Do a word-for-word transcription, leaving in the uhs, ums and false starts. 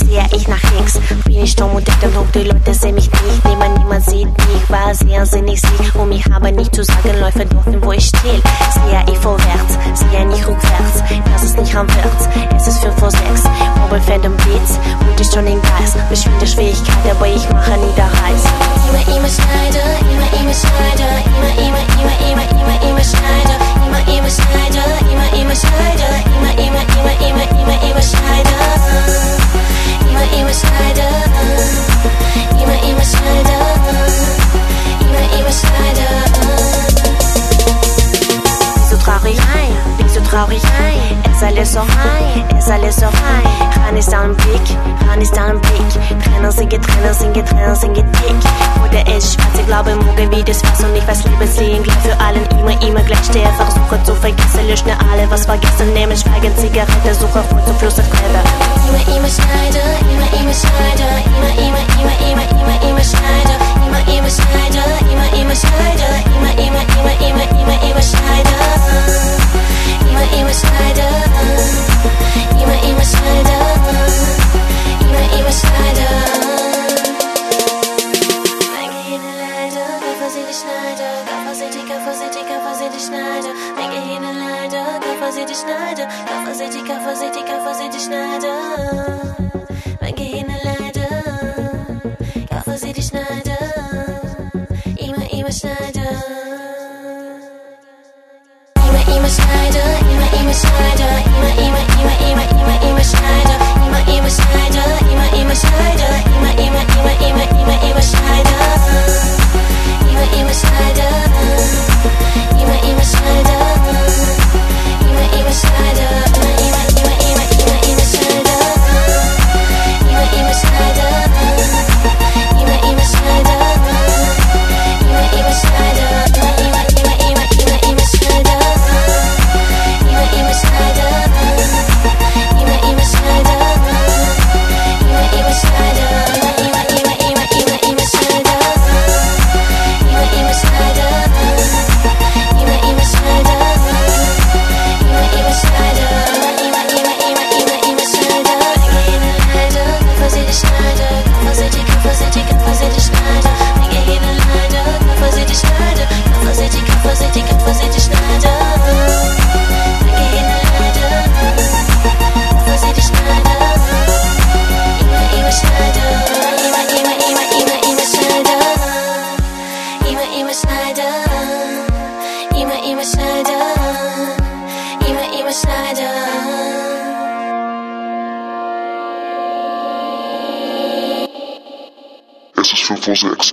sehe ich nach links, bin ich dumm und dick und hoch, die Leute sehen mich nicht, niemand, niemand sieht mich, war sehr sinnig sie, um mich aber nicht zu sagen, läufe dorthin, wo ich still, sehe ich vorwärts, sehe nicht rückwärts, das ist nicht rückwärts, es ist fünf vor sechs, Mobile Phantom Beats, und ich schon den Geist, beschwinde Schwierigkeit, aber ich mache nie der Reiß. Immer, immer Schneider, immer, immer Schneider, immer, immer, immer, immer, immer, immer Schneider, immer, immer Schneider, immer, immer Schneider, immer, immer, immer, immer, immer, immer Schneider, immer, immer Schneider, immer, immer Schneider, immer, immer Schneider. Bist du traurig? Nein. Bist du traurig? Nein. Es ist alles so rein, es ist alles so rein. Ran ist ein Blick, ran ist ein Blick. Tränen sind getrennt, sind getrennt, sind dick. Oder es schwarz, ich glaube, morgen wie das was und ich weiß, Liebesliegen gleich für allen, immer, immer gleich stehe. Versuche zu vergessen, lösche alle, was vergessen, nehme Schweigen, Zigarette, suche vor zum Fluss, das Gräber. Immer, immer Schneider, immer, immer Schneider, immer, immer, immer, immer, immer, immer Schneider, immer, immer Schneider, immer, immer Schneider, immer, immer, immer, immer, immer, immer Schneider, immer, immer Schneider, immer, immer Schneider, immer, immer Schneider. Schneider, Kaffer sind die, Kaffer sind die, Kaffer sind die Schneider. Mein Gehirn leider, Kaffer sind die Schneider, immer, immer Schneider. Immer, immer Schneider, immer, immer Schneider, immer, immer, immer, immer, immer, immer Schneider, immer, immer Schneider, immer, immer Schneider, immer, immer, immer, immer, immer, immer Schneider, immer, immer Schneider, immer, immer Schneider. Immer, immer Schneider, immer, immer, immer, immer, immer, immer Schneider, immer, immer Schneider, immer, immer Schneider, immer, immer Schneider, immer, immer, immer, immer, immer, immer Schneider, immer, immer Schneider, immer, immer Schneider, immer, immer Schneider, immer, immer, immer, immer, immer Schneider, immer, immer Schneider, immer, immer Schneider. Immer, immer Schneider, immer, immer, immer, immer, immer, immer Schneider. Leider, Kaffer sind die Schneider, Kaffer sind die, Kaffer sind die, Kaffer sind die Schneider. Mein Gehirn leider, Kaffer sind die Schneider, Kaffer sind die, Kaffer sind die, Kaffer sind die Schneider. Mein Gehirn leider, Kaffer sind die Schneider. Immer, immer Schneider, immer, immer, immer, immer, immer Schneider. Immer, immer Schneider, immer, immer Schneider. Immer, immer Schneider. Es ist fünf vor sechs.